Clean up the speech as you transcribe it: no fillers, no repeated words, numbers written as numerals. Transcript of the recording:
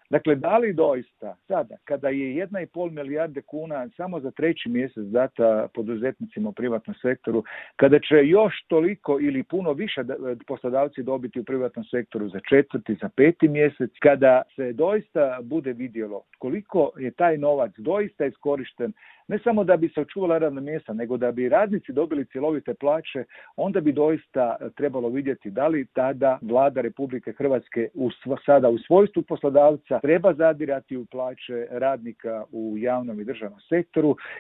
Dakle, da li doista sada, kada je 1,5 milijarde kuna samo za 3. mjesec data poduzetnicima u privatnom sektoru, kada će još toliko ili puno više poslodavci dobiti u privatnom sektoru za 4., za 5. mjesec, kada se doista bude vidjelo koliko je taj novac doista iskorišten, ne samo da bi se očuvala radna mjesta, nego da bi radnici dobili cjelovite plaće, onda bi doista trebalo vidjeti da li tada Vlada Republike Hrvatske sada u svojstvu poslodavca treba zadirati u plaće radnika u javnom i državnom sektoru